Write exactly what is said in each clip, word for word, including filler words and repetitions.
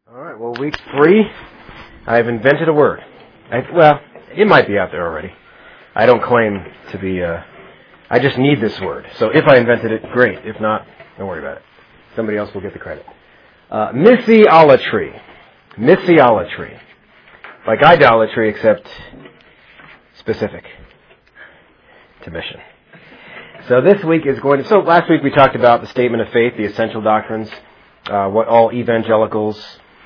All right, well, week three, I've invented a word. I, well, it might be out there already. I don't claim to be, uh, I just need this word. So if I invented it, great. If not, don't worry about it. Somebody else will get the credit. Uh, missiology. Missiology. Like idolatry, except specific to mission. So this week is going to, so last week we talked about the statement of faith, the essential doctrines, uh, what all evangelicals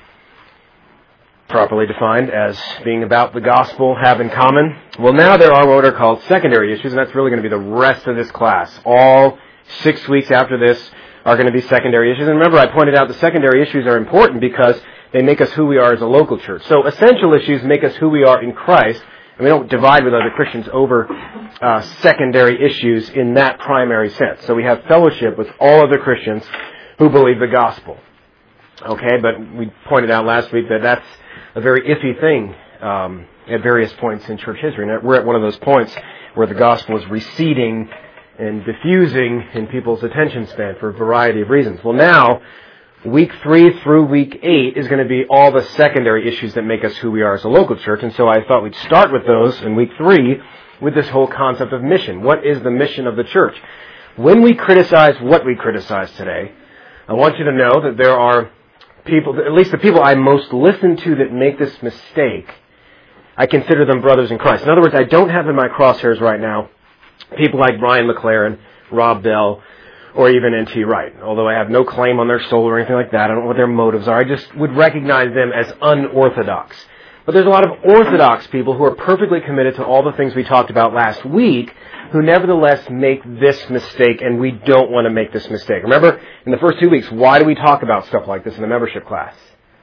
properly defined as being about the gospel have in common. Well, now there are what are called secondary issues, and that's really going to be the rest of this class. All six weeks after this are going to be secondary issues. And remember, I pointed out the secondary issues are important because they make us who we are as a local church. So essential issues make us who we are in Christ, and we don't divide with other Christians over uh, secondary issues in that primary sense. So we have fellowship with all other Christians who believe the gospel. Okay, but we pointed out last week that that's a very iffy thing um, at various points in church history. And we're at one of those points where the gospel is receding and diffusing in people's attention span for a variety of reasons. Well, now, week three through week eight is going to be all the secondary issues that make us who we are as a local church. And so I thought we'd start with those in week three with this whole concept of mission. What is the mission of the church? When we criticize what we criticize today, I want you to know that there are people, at least the people I most listen to that make this mistake, I consider them brothers in Christ. In other words, I don't have in my crosshairs right now people like Brian McLaren, Rob Bell, or even N T Wright. Although I have no claim on their soul or anything like that, I don't know what their motives are. I just would recognize them as unorthodox. But there's a lot of orthodox people who are perfectly committed to all the things we talked about last week, who nevertheless make this mistake, and we don't want to make this mistake. Remember, in the first two weeks, why do we talk about stuff like this in the membership class?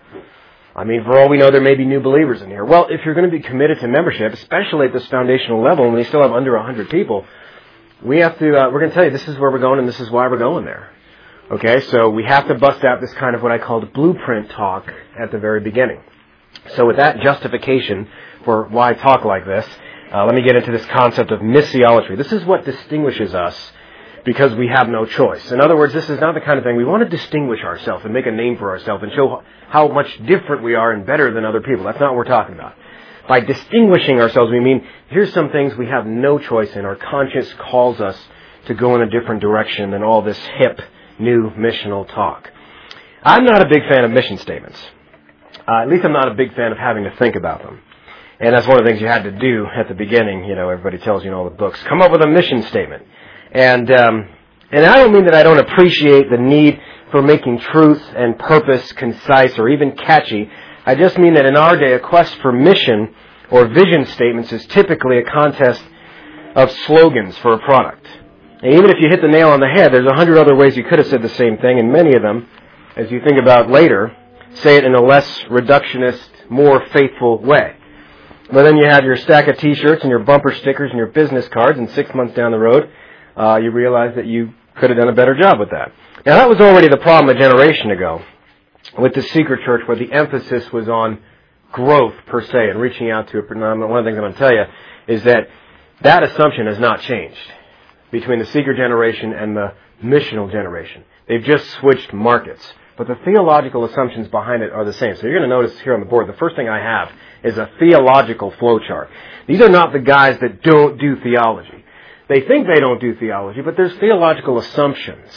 I mean, for all we know, there may be new believers in here. Well, if you're going to be committed to membership, especially at this foundational level, and we still have under one hundred people, we have to, uh, we're going to tell you this is where we're going and this is why we're going there. Okay, so we have to bust out this kind of what I called blueprint talk at the very beginning. So with that justification for why I talk like this, Uh, let me get into this concept of missiology. This is what distinguishes us because we have no choice. In other words, this is not the kind of thing we want to distinguish ourselves and make a name for ourselves and show how much different we are and better than other people. That's not what we're talking about. By distinguishing ourselves, we mean here's some things we have no choice in. Our conscience calls us to go in a different direction than all this hip, new missional talk. I'm not a big fan of mission statements. Uh, at least I'm not a big fan of having to think about them. And that's one of the things you had to do at the beginning. You know, everybody tells you in all the books, come up with a mission statement. And um, and I don't mean that I don't appreciate the need for making truth and purpose concise or even catchy. I just mean that in our day, a quest for mission or vision statements is typically a contest of slogans for a product. And even if you hit the nail on the head, there's a hundred other ways you could have said the same thing, and many of them, as you think about later, say it in a less reductionist, more faithful way. But then you have your stack of T-shirts and your bumper stickers and your business cards, and six months down the road, uh, you realize that you could have done a better job with that. Now, that was already the problem a generation ago with the Secret Church, where the emphasis was on growth, per se, and reaching out to a... One of the things I'm going to tell you is that that assumption has not changed between the Secret generation and the missional generation. They've just switched markets. But the theological assumptions behind it are the same. So you're going to notice here on the board, the first thing I have is a theological flowchart. These are not the guys that don't do theology. They think they don't do theology, but there's theological assumptions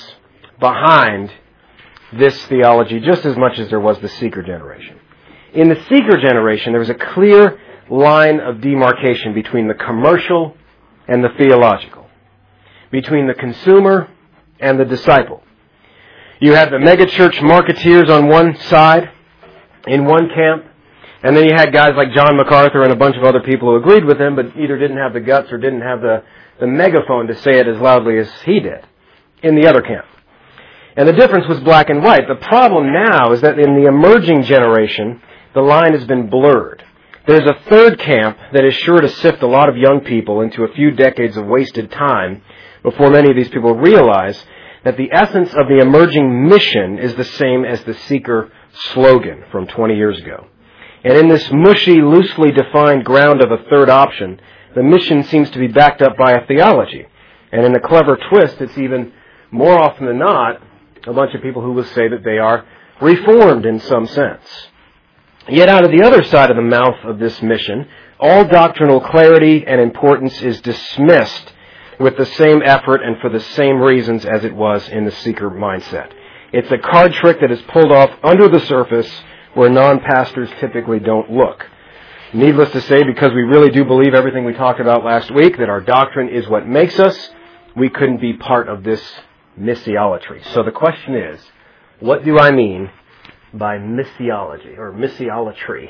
behind this theology just as much as there was the seeker generation. In the seeker generation, there was a clear line of demarcation between the commercial and the theological, between the consumer and the disciple. You had the megachurch marketeers on one side, in one camp, and then you had guys like John MacArthur and a bunch of other people who agreed with him, but either didn't have the guts or didn't have the, the megaphone to say it as loudly as he did in the other camp. And the difference was black and white. The problem now is that in the emerging generation, the line has been blurred. There's a third camp that is sure to sift a lot of young people into a few decades of wasted time before many of these people realize that the essence of the emerging mission is the same as the seeker slogan from twenty years ago. And in this mushy, loosely defined ground of a third option, the mission seems to be backed up by a theology. And in a clever twist, it's even more often than not a bunch of people who will say that they are reformed in some sense. Yet out of the other side of the mouth of this mission, all doctrinal clarity and importance is dismissed with the same effort and for the same reasons as it was in the seeker mindset. It's a card trick that is pulled off under the surface where non-pastors typically don't look. Needless to say, because we really do believe everything we talked about last week, that our doctrine is what makes us, we couldn't be part of this missiology. So the question is, what do I mean by missiology or missiolatry?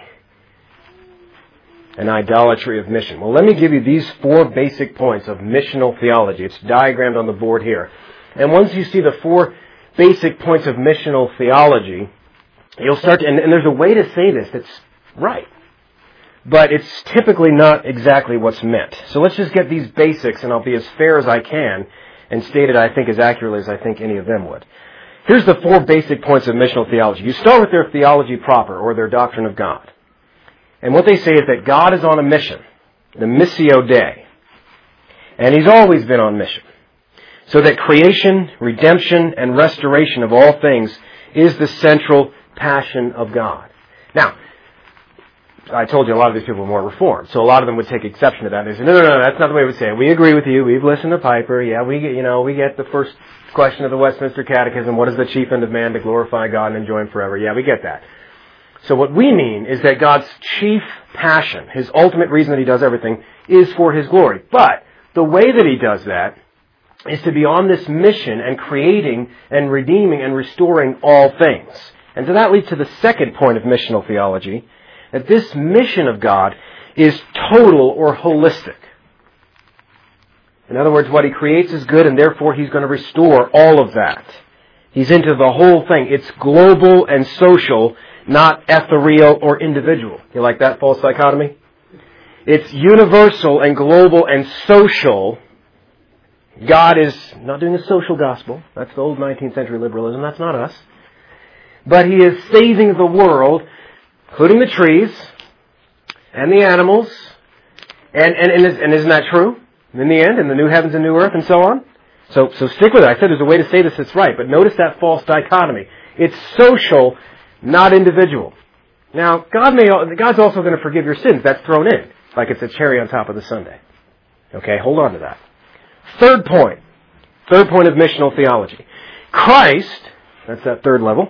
An idolatry of mission. Well, let me give you these four basic points of missional theology. It's diagrammed on the board here. And once you see the four basic points of missional theology, you'll start to, and, and there's a way to say this that's right. But it's typically not exactly what's meant. So let's just get these basics, and I'll be as fair as I can and state it, I think, as accurately as I think any of them would. Here's the four basic points of missional theology. You start with their theology proper, or their doctrine of God. And what they say is that God is on a mission, the Missio Dei. And He's always been on mission. So that creation, redemption, and restoration of all things is the central passion of God. Now, I told you a lot of these people were more reformed, so a lot of them would take exception to that. They say, no, no, no, that's not the way we say it. We agree with you. We've listened to Piper. Yeah, we get, you know, we get the first question of the Westminster Catechism. What is the chief end of man? To glorify God and enjoy Him forever. Yeah, we get that. So what we mean is that God's chief passion, His ultimate reason that He does everything, is for His glory. But the way that He does that is to be on this mission and creating and redeeming and restoring all things. And so that leads to the second point of missional theology, that this mission of God is total or holistic. In other words, what He creates is good, and therefore He's going to restore all of that. He's into the whole thing. It's global and social, not ethereal or individual. You like that false dichotomy? It's universal and global and social. God is not doing a social gospel. That's the old nineteenth century liberalism. That's not us. But He is saving the world, including the trees and the animals. And, and, and, is, and isn't that true? In the end, in the new heavens and new earth and so on. So, so stick with it. I said there's a way to say this that's right. But notice that false dichotomy. It's social, not individual. Now, God may, God's also going to forgive your sins. That's thrown in, like it's a cherry on top of the sundae. Okay, hold on to that. Third point. Third point of missional theology. Christ, that's that third level,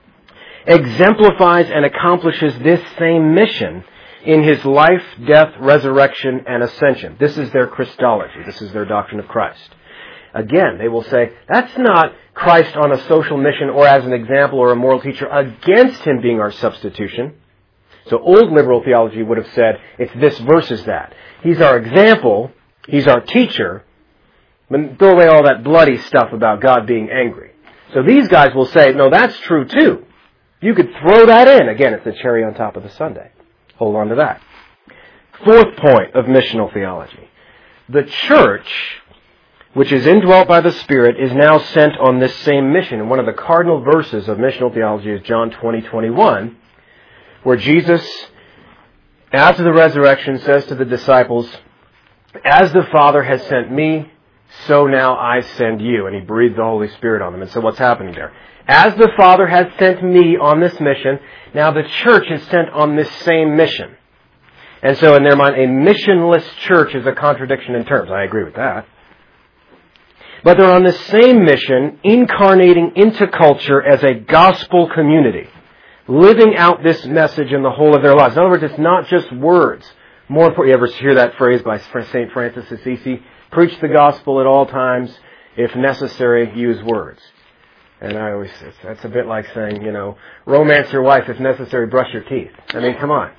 exemplifies and accomplishes this same mission in His life, death, resurrection, and ascension. This is their Christology. This is their doctrine of Christ. Again, they will say, that's not Christ on a social mission or as an example or a moral teacher against Him being our substitution. So old liberal theology would have said, it's this versus that. He's our example, He's our teacher, but throw away all that bloody stuff about God being angry. So these guys will say, no, that's true too. You could throw that in. Again, it's the cherry on top of the sundae. Hold on to that. Fourth point of missional theology. The church, which is indwelt by the Spirit, is now sent on this same mission. And one of the cardinal verses of missional theology is John twenty twenty-one, where Jesus, after the resurrection, says to the disciples, as the Father has sent me, so now I send you. And He breathed the Holy Spirit on them. And so what's happening there? As the Father has sent me on this mission, now the church is sent on this same mission. And so in their mind, a missionless church is a contradiction in terms. I agree with that. But they're on the same mission, incarnating into culture as a gospel community, living out this message in the whole of their lives. In other words, it's not just words. More important, you ever hear that phrase by Saint Francis Assisi? Preach the gospel at all times. If necessary, use words. And I always, that's a bit like saying, you know, romance your wife, if necessary, brush your teeth. I mean, come on.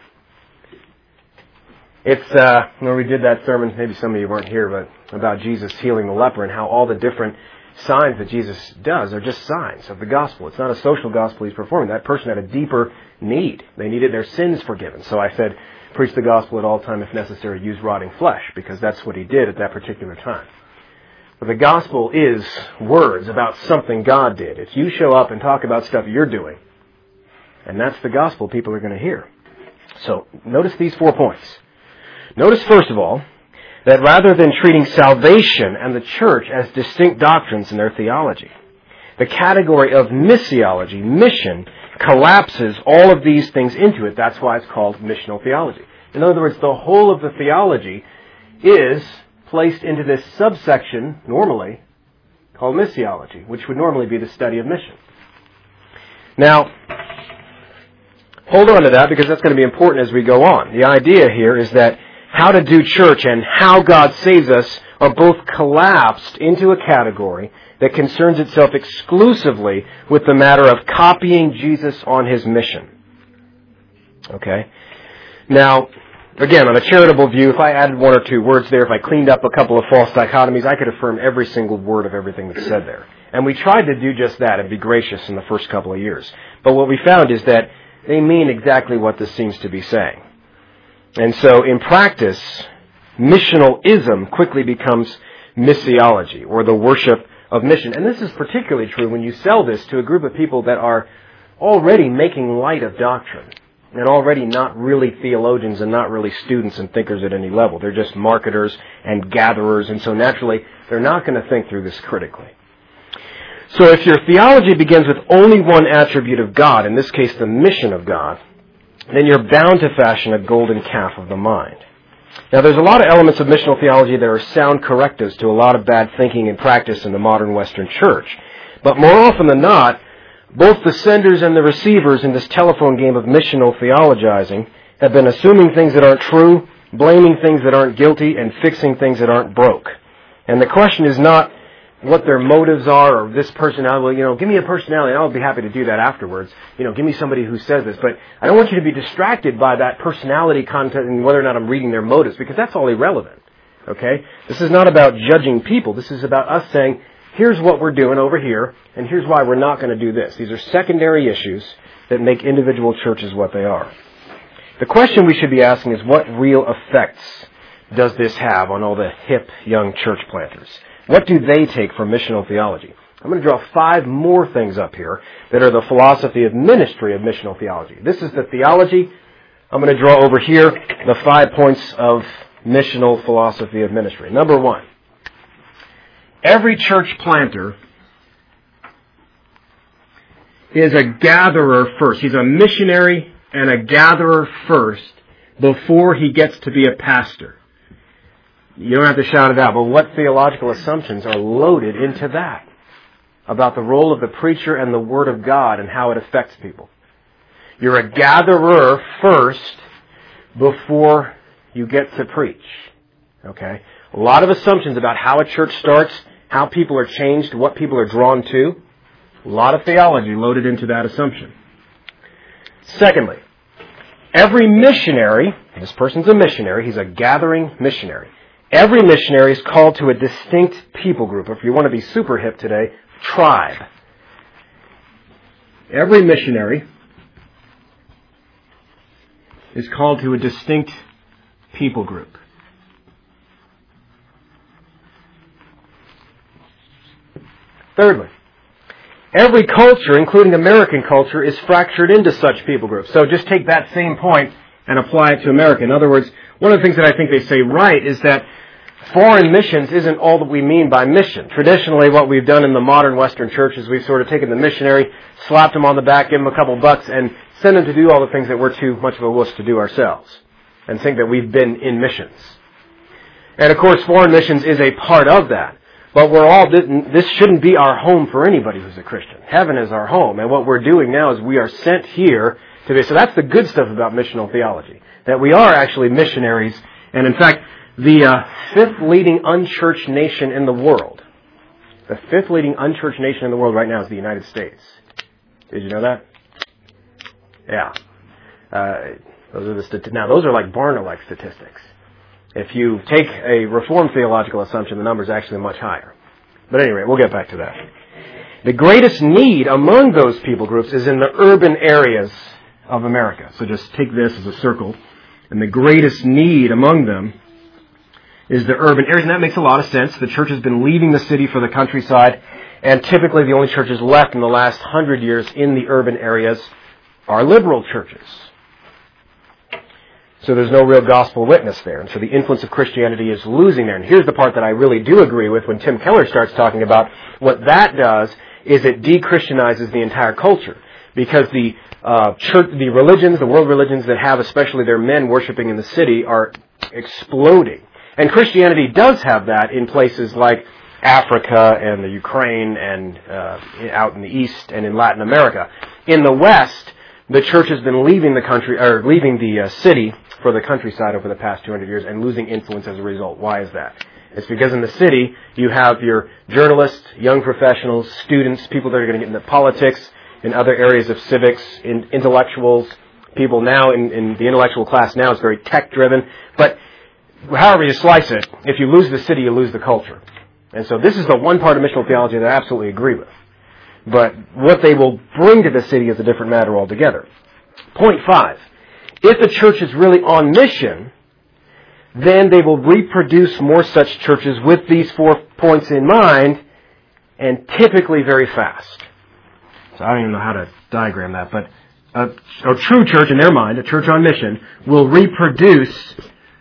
It's, uh, when we did that sermon, maybe some of you weren't here, but about Jesus healing the leper and how all the different signs that Jesus does are just signs of the gospel. It's not a social gospel He's performing. That person had a deeper need. They needed their sins forgiven. So I said, preach the gospel at all time, if necessary, use rotting flesh, because that's what He did at that particular time. But the gospel is words about something God did. If you show up and talk about stuff you're doing, and that's the gospel people are going to hear. So notice these four points. Notice, first of all, that rather than treating salvation and the church as distinct doctrines in their theology, The category of missiology, mission, collapses all of these things into it. That's why it's called missional theology. In other words, the whole of the theology is placed into this subsection, normally, called missiology, which would normally be the study of mission. Now, hold on to that because that's going to be important as we go on. The idea here is that how to do church and how God saves us are both collapsed into a category that concerns itself exclusively with the matter of copying Jesus on His mission. Okay? Now, again, on a charitable view, if I added one or two words there, if I cleaned up a couple of false dichotomies, I could affirm every single word of everything that's said there. And we tried to do just that and be gracious in the first couple of years. But what we found is that they mean exactly what this seems to be saying. And so, in practice, missionalism quickly becomes missiology, or the worship of mission. And this is particularly true when you sell this to a group of people that are already making light of doctrine and already not really theologians and not really students and thinkers at any level. They're just marketers and gatherers, and so naturally they're not going to think through this critically. So if your theology begins with only one attribute of God, in this case the mission of God, then you're bound to fashion a golden calf of the mind. Now, there's a lot of elements of missional theology that are sound correctives to a lot of bad thinking and practice in the modern Western church. But more often than not, both the senders and the receivers in this telephone game of missional theologizing have been assuming things that aren't true, blaming things that aren't guilty, and fixing things that aren't broke. And the question is not what their motives are, or this personality. Well, you know, give me a personality, and I'll be happy to do that afterwards. You know, give me somebody who says this. But I don't want you to be distracted by that personality content and whether or not I'm reading their motives, because that's all irrelevant. Okay? This is not about judging people. This is about us saying, here's what we're doing over here, and here's why we're not going to do this. These are secondary issues that make individual churches what they are. The question we should be asking is, what real effects does this have on all the hip young church planters? What do they take from missional theology? I'm going to draw five more things up here that are the philosophy of ministry of missional theology. This is the theology. I'm going to draw over here the five points of missional philosophy of ministry. Number one, every church planter is a gatherer first. He's a missionary and a gatherer first before he gets to be a pastor. You don't have to shout it out, but what theological assumptions are loaded into that about the role of the preacher and the Word of God and how it affects people? You're a gatherer first before you get to preach. Okay? A lot of assumptions about how a church starts, how people are changed, what people are drawn to. A lot of theology loaded into that assumption. Secondly, every missionary, this person's a missionary, he's a gathering missionary. Every missionary is called to a distinct people group. If you want to be super hip today, tribe. Every missionary is called to a distinct people group. Thirdly, every culture, including American culture, is fractured into such people groups. So just take that same point and apply it to America. In other words, one of the things that I think they say right is that foreign missions isn't all that we mean by mission. Traditionally, what we've done in the modern Western church is we've sort of taken the missionary, slapped him on the back, given him a couple bucks, and sent him to do all the things that we're too much of a wuss to do ourselves, and think that we've been in missions. And of course, foreign missions is a part of that. But we're all, this shouldn't be our home for anybody who's a Christian. Heaven is our home, and what we're doing now is we are sent here to this. So that's the good stuff about missional theology, that we are actually missionaries. And in fact, the uh, fifth leading unchurched nation in the world, the fifth leading unchurched nation in the world right now is the United States. Did you know that? Yeah. Uh, those are the stati- now, those are like Barna-like statistics. If you take a Reformed theological assumption, the number is actually much higher. But anyway, we'll get back to that. The greatest need among those people groups is in the urban areas of America. So just take this as a circle. And the greatest need among them is the urban areas. And that makes a lot of sense. The church has been leaving the city for the countryside. And typically the only churches left in the last hundred years in the urban areas are liberal churches. So there's no real gospel witness there. And so the influence of Christianity is losing there. And here's the part that I really do agree with when Tim Keller starts talking about what that does is it de-Christianizes the entire culture. Because the uh, church, the religions, the world religions that have especially their men worshiping in the city are exploding. And Christianity does have that in places like Africa and the Ukraine and uh, out in the East and in Latin America. In the West, the church has been leaving the country, or leaving the uh, city for the countryside over the past two hundred years and losing influence as a result. Why is that? It's because in the city, you have your journalists, young professionals, students, people that are going to get into politics, in other areas of civics, in intellectuals, people now in, in the intellectual class now is very tech-driven. But however you slice it, if you lose the city, you lose the culture. And so this is the one part of missional theology that I absolutely agree with. But what they will bring to the city is a different matter altogether. Point five. If a church is really on mission, then they will reproduce more such churches with these four points in mind, and typically very fast. So I don't even know how to diagram that, but a, a true church in their mind, a church on mission, will reproduce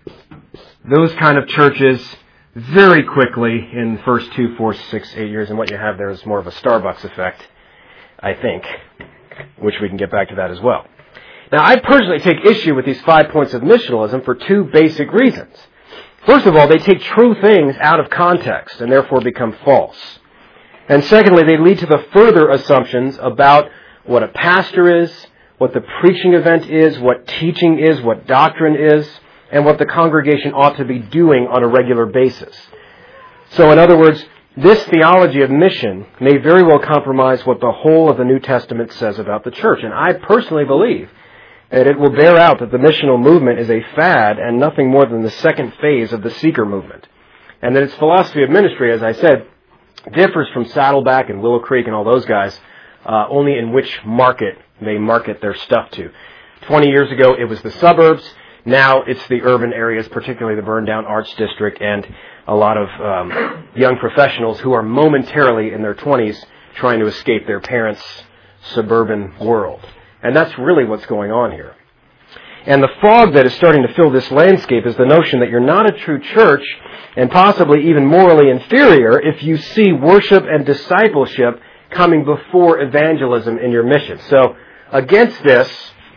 those kind of churches very quickly in the first two, four, six, eight years. And what you have there is more of a Starbucks effect, I think, which we can get back to that as well. Now, I personally take issue with these five points of missionalism for two basic reasons. First of all, they take true things out of context and therefore become false. And secondly, they lead to the further assumptions about what a pastor is, what the preaching event is, what teaching is, what doctrine is, and what the congregation ought to be doing on a regular basis. So in other words, this theology of mission may very well compromise what the whole of the New Testament says about the church. And I personally believe that it will bear out that the missional movement is a fad and nothing more than the second phase of the seeker movement. And that its philosophy of ministry, as I said, differs from Saddleback and Willow Creek and all those guys uh, only in which market they market their stuff to. Twenty years ago, it was the suburbs. Now it's the urban areas, particularly the burned-down Arts District, and a lot of um, young professionals who are momentarily in their twenties trying to escape their parents' suburban world. And that's really what's going on here. And the fog that is starting to fill this landscape is the notion that you're not a true church, and possibly even morally inferior, if you see worship and discipleship coming before evangelism in your mission. So, against this,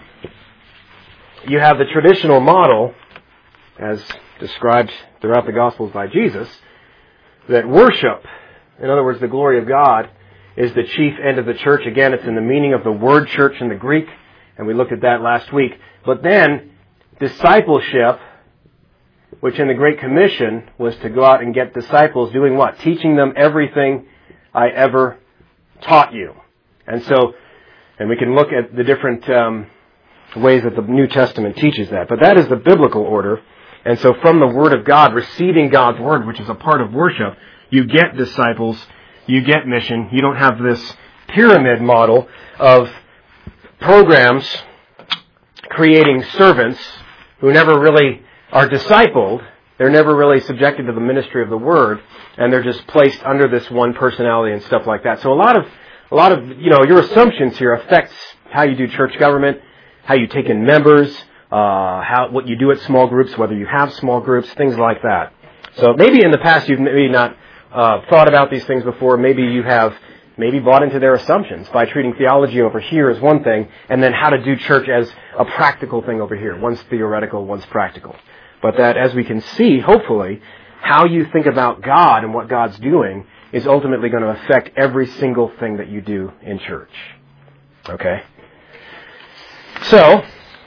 you have the traditional model, as described throughout the Gospels by Jesus, that worship, in other words, the glory of God, is the chief end of the church. Again, it's in the meaning of the word church in the Greek, and we looked at that last week. But then, discipleship, which in the Great Commission was to go out and get disciples, doing what? Teaching them everything I ever taught you. And so, and we can look at the different um, ways that the New Testament teaches that. But that is the biblical order. And so from the Word of God, receiving God's Word, which is a part of worship, you get disciples, you get mission. You don't have this pyramid model of programs creating servants who never really are discipled. They're never really subjected to the ministry of the Word, and they're just placed under this one personality and stuff like that. So a lot of, a lot of, you know, your assumptions here affects how you do church government, how you take in members, uh, how, what you do at small groups, whether you have small groups, things like that. So maybe in the past you've maybe not uh, thought about these things before. Maybe you have maybe bought into their assumptions by treating theology over here as one thing, and then how to do church as a practical thing over here. One's theoretical, one's practical. But that, as we can see, hopefully, how you think about God and what God's doing is ultimately going to affect every single thing that you do in church. Okay? So,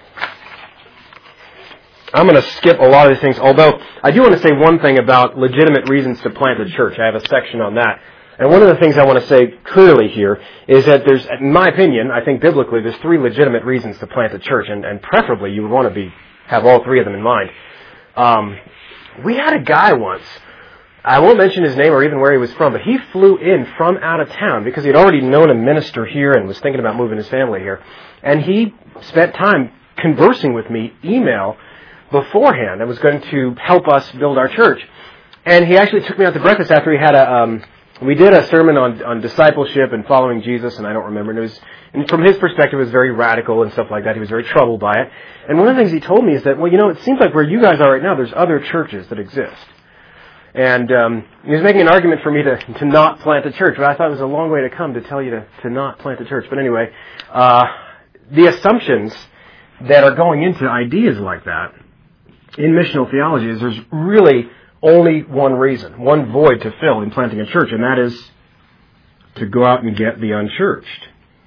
I'm going to skip a lot of these things, although I do want to say one thing about legitimate reasons to plant a church. I have a section on that. And one of the things I want to say clearly here is that there's, in my opinion, I think biblically, there's three legitimate reasons to plant a church, and, and preferably you would want to be have all three of them in mind. Um, we had a guy once, I won't mention his name or even where he was from, but he flew in from out of town because he'd already known a minister here and was thinking about moving his family here. And he spent time conversing with me, email, beforehand, and was going to help us build our church. And he actually took me out to breakfast after he had a, um, we did a sermon on, on discipleship and following Jesus, and I don't remember, and it was, and from his perspective, it was very radical and stuff like that. He was very troubled by it. And one of the things he told me is that, well, you know, it seems like where you guys are right now, there's other churches that exist. And um, he was making an argument for me to, to not plant a church, but I thought it was a long way to come to tell you to, to not plant a church. But anyway, uh, the assumptions that are going into ideas like that in missional theology is there's really only one reason, one void to fill in planting a church, and that is to go out and get the unchurched.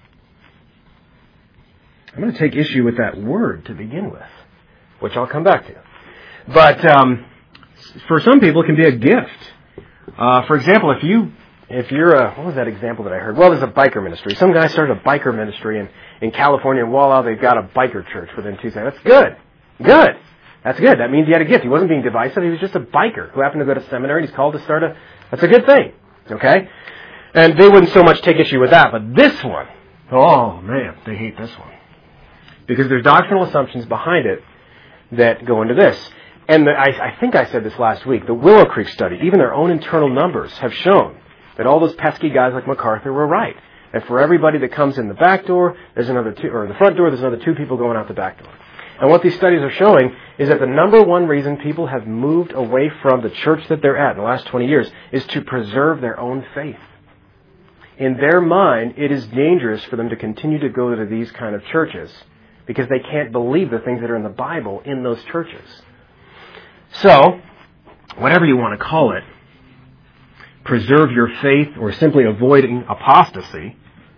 I'm going to take issue with that word to begin with, which I'll come back to. But um, for some people, it can be a gift. Uh, for example, if you if you're a what was that example that I heard? Well, there's a biker ministry. Some guy started a biker ministry in, in California, and voila, they've got a biker church within two seconds. That's good, good. That's good. That means he had a gift. He wasn't being divisive. He was just a biker who happened to go to seminary, and he's called to start a. That's a good thing, okay? And they wouldn't so much take issue with that, but this one, oh man, they hate this one. Because there's doctrinal assumptions behind it that go into this. And the, I, I think I said this last week, the Willow Creek study, even their own internal numbers have shown that all those pesky guys like MacArthur were right. That for everybody that comes in the back door, there's another two, or the front door, there's another two people going out the back door. And what these studies are showing is that the number one reason people have moved away from the church that they're at in the last twenty years is to preserve their own faith. In their mind, it is dangerous for them to continue to go to these kind of churches because they can't believe the things that are in the Bible in those churches. So, whatever you want to call it, preserve your faith or simply avoiding apostasy,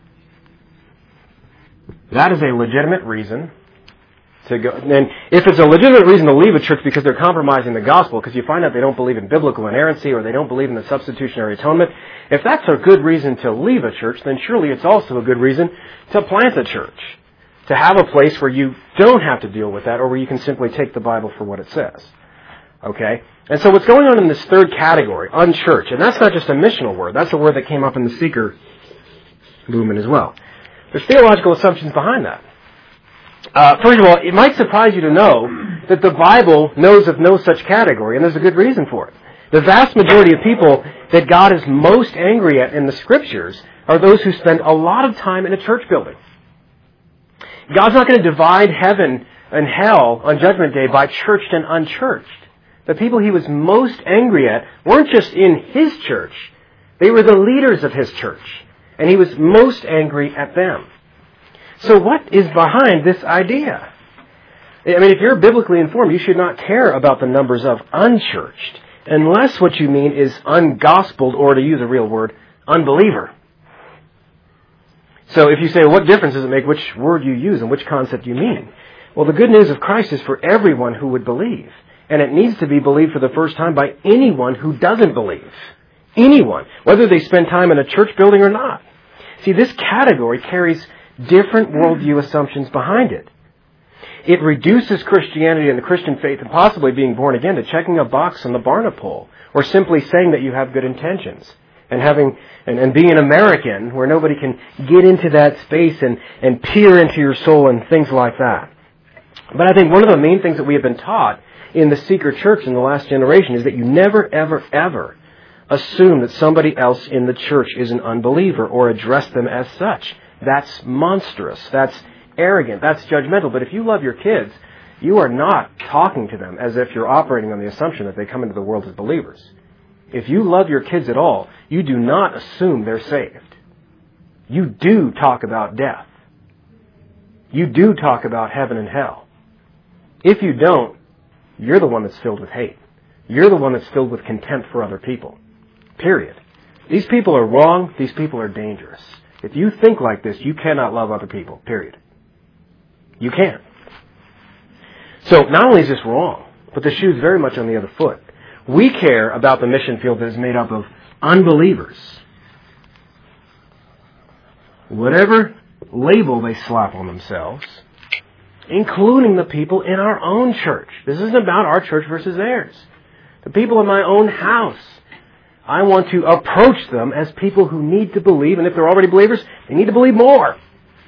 that is a legitimate reason to go. And if it's a legitimate reason to leave a church because they're compromising the gospel, because you find out they don't believe in biblical inerrancy or they don't believe in the substitutionary atonement, if that's a good reason to leave a church, then surely it's also a good reason to plant a church. To have a place where you don't have to deal with that or where you can simply take the Bible for what it says. Okay? And so what's going on in this third category, unchurched, and that's not just a missional word, that's a word that came up in the seeker movement as well. There's theological assumptions behind that. Uh, first of all, it might surprise you to know that the Bible knows of no such category, and there's a good reason for it. The vast majority of people that God is most angry at in the Scriptures are those who spend a lot of time in a church building. God's not going to divide heaven and hell on Judgment Day by churched and unchurched. The people he was most angry at weren't just in his church. They were the leaders of his church. And he was most angry at them. So what is behind this idea? I mean, if you're biblically informed, you should not care about the numbers of unchurched, unless what you mean is ungospeled, or to use a real word, unbeliever. So if you say, well, what difference does it make which word you use and which concept you mean? Well, the good news of Christ is for everyone who would believe. And it needs to be believed for the first time by anyone who doesn't believe. Anyone. Whether they spend time in a church building or not. See, this category carries different worldview assumptions behind it. It reduces Christianity and the Christian faith and possibly being born again to checking a box on the Barna poll. Or simply saying that you have good intentions. And having and, and being an American where nobody can get into that space and, and peer into your soul and things like that. But I think one of the main things that we have been taught in the seeker church in the last generation is that you never, ever, ever assume that somebody else in the church is an unbeliever or address them as such. That's monstrous. That's arrogant. That's judgmental. But if you love your kids, you are not talking to them as if you're operating on the assumption that they come into the world as believers. If you love your kids at all, you do not assume they're saved. You do talk about death. You do talk about heaven and hell. If you don't, you're the one that's filled with hate. You're the one that's filled with contempt for other people. Period. These people are wrong. These people are dangerous. If you think like this, you cannot love other people. Period. You can't. So not only is this wrong, but the shoe's very much on the other foot. We care about the mission field that is made up of unbelievers. Whatever label they slap on themselves, including the people in our own church. This isn't about our church versus theirs. The people in my own house. I want to approach them as people who need to believe, and if they're already believers, they need to believe more.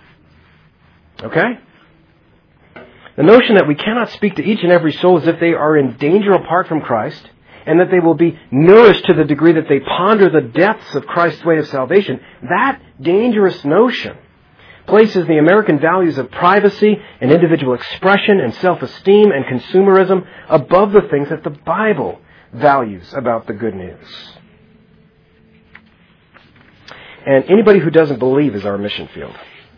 Okay? The notion that we cannot speak to each and every soul as if they are in danger apart from Christ, and that they will be nourished to the degree that they ponder the depths of Christ's way of salvation, that dangerous notion places the American values of privacy and individual expression and self-esteem and consumerism above the things that the Bible values about the good news. And anybody who doesn't believe is our mission field.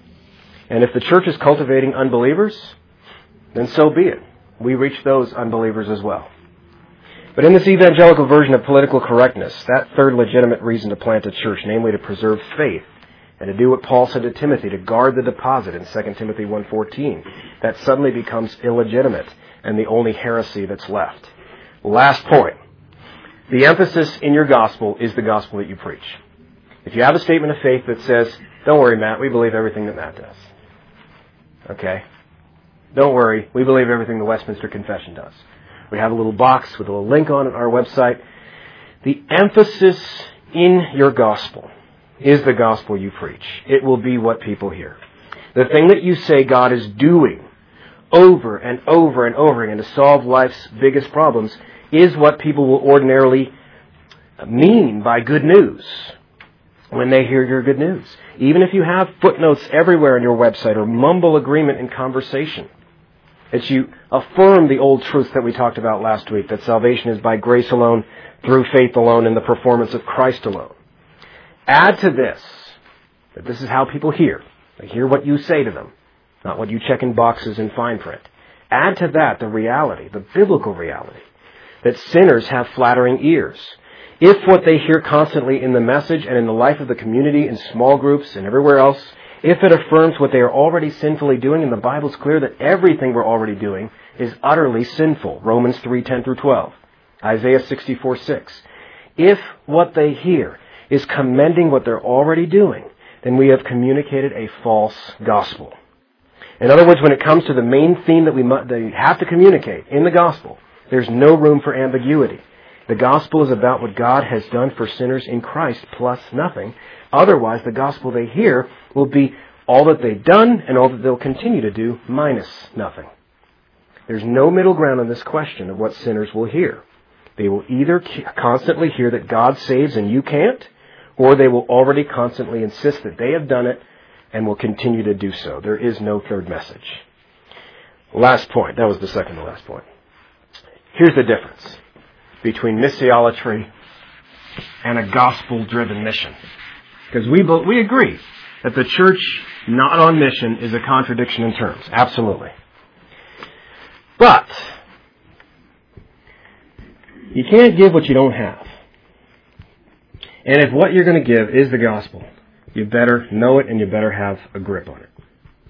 And if the church is cultivating unbelievers, then so be it. We reach those unbelievers as well. But in this evangelical version of political correctness, that third legitimate reason to plant a church, namely to preserve faith, and to do what Paul said to Timothy, to guard the deposit in Second Timothy one fourteen, that suddenly becomes illegitimate and the only heresy that's left. Last point. The emphasis in your gospel is the gospel that you preach. If you have a statement of faith that says, don't worry, Matt, we believe everything that Matt does. Okay? Don't worry, we believe everything the Westminster Confession does. We have a little box with a little link on it on our website. The emphasis in your gospel is the gospel you preach. It will be what people hear. The thing that you say God is doing over and over and over again to solve life's biggest problems is what people will ordinarily mean by good news when they hear your good news. Even if you have footnotes everywhere on your website or mumble agreement in conversation, that you affirm the old truths that we talked about last week, that salvation is by grace alone, through faith alone, in the performance of Christ alone. Add to this, that this is how people hear. They hear what you say to them, not what you check in boxes in fine print. Add to that the reality, the biblical reality, that sinners have flattering ears. If what they hear constantly in the message and in the life of the community, in small groups and everywhere else, if it affirms what they are already sinfully doing, and the Bible's clear that everything we're already doing is utterly sinful, Romans three ten through twelve, Isaiah sixty-four six. If what they hear is commending what they're already doing, then we have communicated a false gospel. In other words, when it comes to the main theme that we have to communicate in the gospel, there's no room for ambiguity. The gospel is about what God has done for sinners in Christ plus nothing. Otherwise, the gospel they hear will be all that they've done and all that they'll continue to do minus nothing. There's no middle ground on this question of what sinners will hear. They will either constantly hear that God saves and you can't, or they will already constantly insist that they have done it and will continue to do so. There is no third message. Last point. That was the second to last point. Here's the difference between missiology and a gospel-driven mission. Because we we agree that the church not on mission is a contradiction in terms. Absolutely. But you can't give what you don't have. And if what you're going to give is the gospel, you better know it and you better have a grip on it.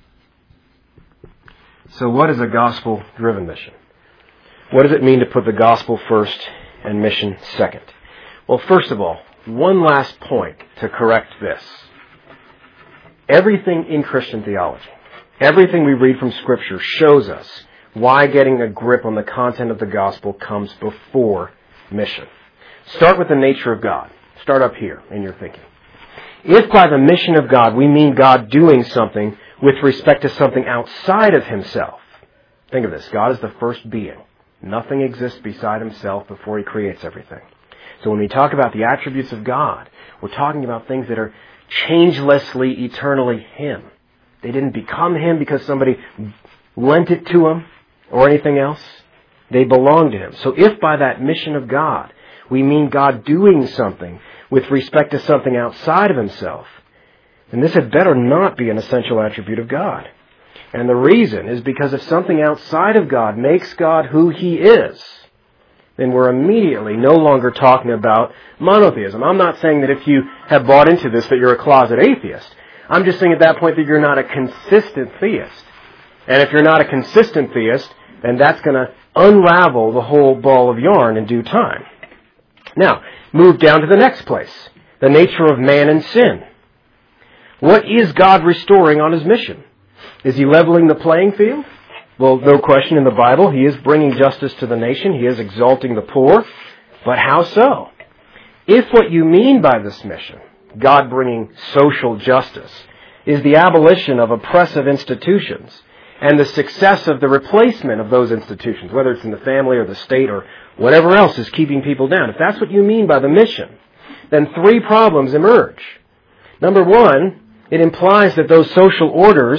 So what is a gospel-driven mission? What does it mean to put the gospel first and mission second? Well, first of all, one last point to correct this. Everything in Christian theology, everything we read from Scripture shows us why getting a grip on the content of the gospel comes before mission. Start with the nature of God. Start up here in your thinking. If by the mission of God we mean God doing something with respect to something outside of Himself, think of this, God is the first being. Nothing exists beside Himself before He creates everything. So when we talk about the attributes of God, we're talking about things that are changelessly, eternally Him. They didn't become Him because somebody lent it to Him or anything else. They belong to Him. So if by that mission of God we mean God doing something with respect to something outside of Himself, then this had better not be an essential attribute of God. And the reason is because if something outside of God makes God who He is, then we're immediately no longer talking about monotheism. I'm not saying that if you have bought into this that you're a closet atheist. I'm just saying at that point that you're not a consistent theist. And if you're not a consistent theist, then that's going to unravel the whole ball of yarn in due time. Now, move down to the next place. The nature of man and sin. What is God restoring on His mission? Is He leveling the playing field? Well, no question in the Bible. He is bringing justice to the nation. He is exalting the poor. But how so? If what you mean by this mission, God bringing social justice, is the abolition of oppressive institutions and the success of the replacement of those institutions, whether it's in the family or the state or whatever else is keeping people down, if that's what you mean by the mission, then three problems emerge. Number one, it implies that those social orders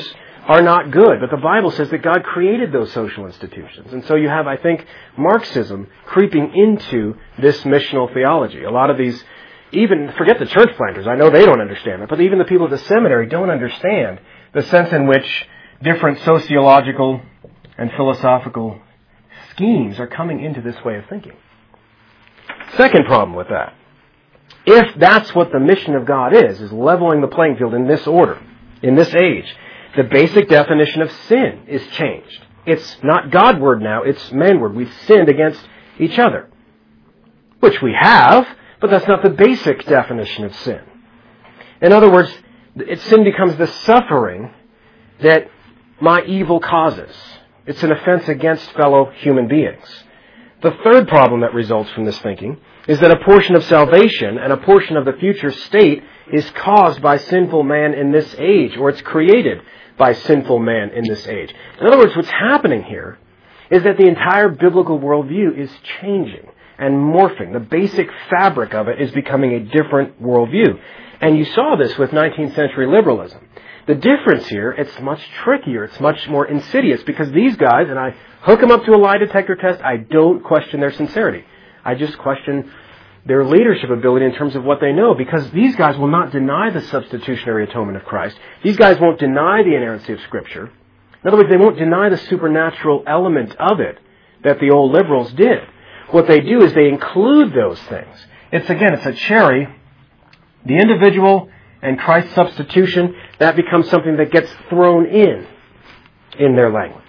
are not good. But the Bible says that God created those social institutions. And so you have, I think, Marxism creeping into this missional theology. A lot of these, even, forget the church planters, I know they don't understand it, but even the people at the seminary don't understand the sense in which different sociological and philosophical schemes are coming into this way of thinking. Second problem with that. If that's what the mission of God is, is leveling the playing field in this order, in this age, the basic definition of sin is changed. It's not God-word now, it's man-word. We've sinned against each other. Which we have, but that's not the basic definition of sin. In other words, it, sin becomes the suffering that my evil causes. It's an offense against fellow human beings. The third problem that results from this thinking is that a portion of salvation and a portion of the future state is caused by sinful man in this age, or it's created by sinful man in this age. In other words, what's happening here is that the entire biblical worldview is changing and morphing. The basic fabric of it is becoming a different worldview. And you saw this with nineteenth century liberalism. The difference here, it's much trickier, it's much more insidious, because these guys, and I hook them up to a lie detector test, I don't question their sincerity. I just question their leadership ability in terms of what they know, because these guys will not deny the substitutionary atonement of Christ. These guys won't deny the inerrancy of Scripture. In other words, they won't deny the supernatural element of it that the old liberals did. What they do is they include those things. It's, again, it's a cherry. The individual and Christ's substitution, that becomes something that gets thrown in, in their language.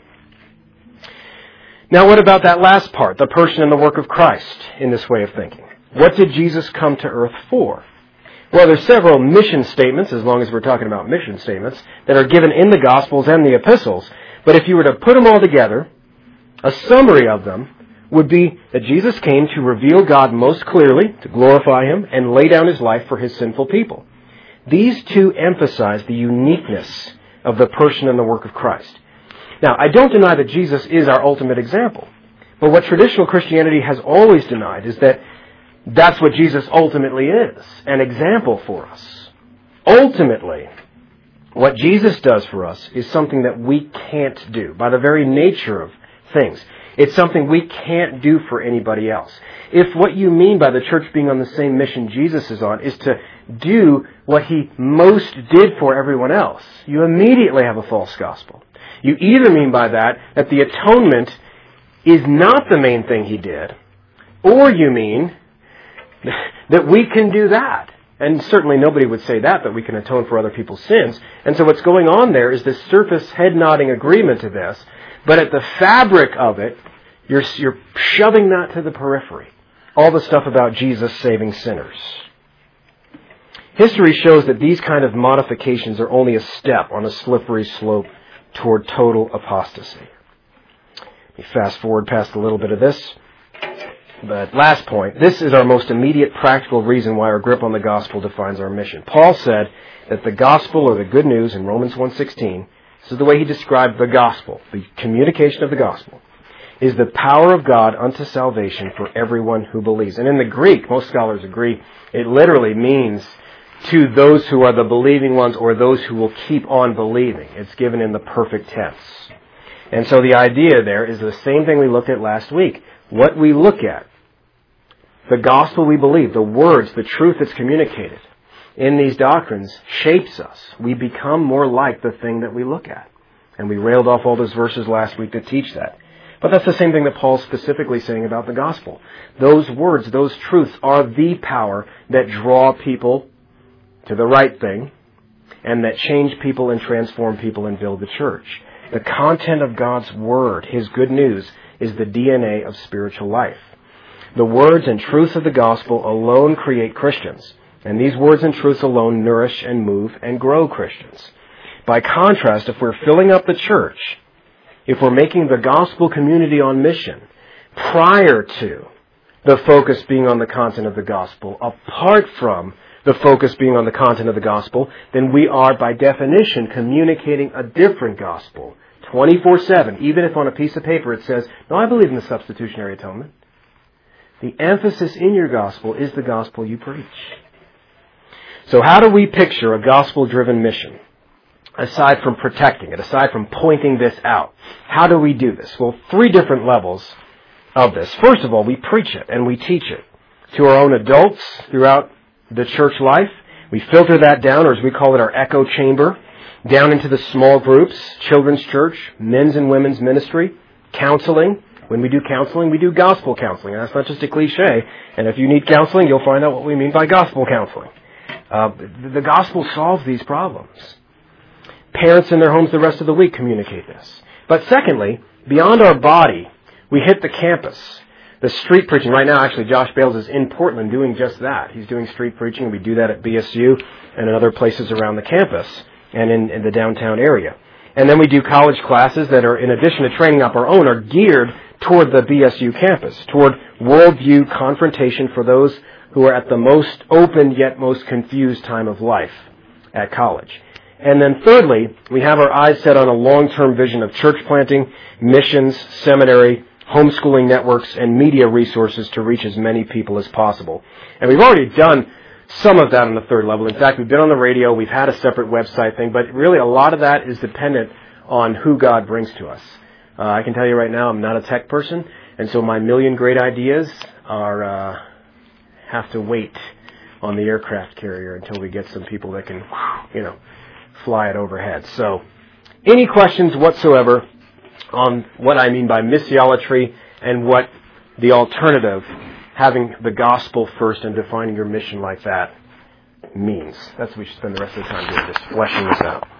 Now, what about that last part, the person and the work of Christ in this way of thinking? What did Jesus come to earth for? Well, there's several mission statements, as long as we're talking about mission statements, that are given in the Gospels and the epistles. But if you were to put them all together, a summary of them would be that Jesus came to reveal God most clearly, to glorify Him, and lay down His life for His sinful people. These two emphasize the uniqueness of the person and the work of Christ. Now, I don't deny that Jesus is our ultimate example. But what traditional Christianity has always denied is that that's what Jesus ultimately is, an example for us. Ultimately, what Jesus does for us is something that we can't do by the very nature of things. It's something we can't do for anybody else. If what you mean by the church being on the same mission Jesus is on is to do what He most did for everyone else, you immediately have a false gospel. You either mean by that that the atonement is not the main thing He did, or you mean that we can do that. And certainly nobody would say that, that we can atone for other people's sins. And so what's going on there is this surface head-nodding agreement to this, but at the fabric of it, you're, you're shoving that to the periphery. All the stuff about Jesus saving sinners. History shows that these kind of modifications are only a step on a slippery slope toward total apostasy. Let me fast forward past a little bit of this. But last point, this is our most immediate practical reason why our grip on the gospel defines our mission. Paul said that the gospel, or the good news in Romans one sixteen, this is the way he described the gospel, the communication of the gospel, is the power of God unto salvation for everyone who believes. And in the Greek, most scholars agree, it literally means to those who are the believing ones, or those who will keep on believing. It's given in the perfect tense. And so the idea there is the same thing we looked at last week. What we look at, the gospel we believe, the words, the truth that's communicated in these doctrines shapes us. We become more like the thing that we look at. And we railed off all those verses last week that teach that. But that's the same thing that Paul's specifically saying about the gospel. Those words, those truths are the power that draw people to the right thing, and that change people and transform people and build the church. The content of God's Word, His good news, is the D N A of spiritual life. The words and truths of the gospel alone create Christians, and these words and truths alone nourish and move and grow Christians. By contrast, if we're filling up the church, if we're making the gospel community on mission, prior to the focus being on the content of the gospel, apart from the focus being on the content of the gospel, then we are, by definition, communicating a different gospel, twenty-four seven, even if on a piece of paper it says, no, I believe in the substitutionary atonement. The emphasis in your gospel is the gospel you preach. So how do we picture a gospel-driven mission? aside from protecting it, aside from pointing this out? How do we do this? Well, three different levels of this. First of all, we preach it and we teach it to our own adults throughout the church life. We filter that down, or as we call it, our echo chamber, down into the small groups, children's church, men's and women's ministry, counseling. When we do counseling, we do gospel counseling. And that's not just a cliche. And if you need counseling, you'll find out what we mean by gospel counseling. Uh, the gospel solves these problems. Parents in their homes the rest of the week communicate this. But secondly, beyond our body, we hit the campus. The street preaching. Right now, actually, Josh Bales is in Portland doing just that. He's doing street preaching. We do that at B S U and in other places around the campus and in, in the downtown area. And then we do college classes that are, in addition to training up our own, are geared toward the B S U campus, toward worldview confrontation for those who are at the most open yet most confused time of life at college. And then thirdly, we have our eyes set on a long-term vision of church planting, missions, seminary, homeschooling networks, and media resources to reach as many people as possible. And we've already done some of that on the third level. In fact, we've been on the radio, we've had a separate website thing, but really a lot of that is dependent on who God brings to us. Uh, I can tell you right now, I'm not a tech person, and so my million great ideas are uh, have to wait on the aircraft carrier until we get some people that can, you know, fly it overhead. So, any questions whatsoever on what I mean by missiolatry and what the alternative, having the gospel first and defining your mission like that, means? That's what we should spend the rest of the time doing, just fleshing this out.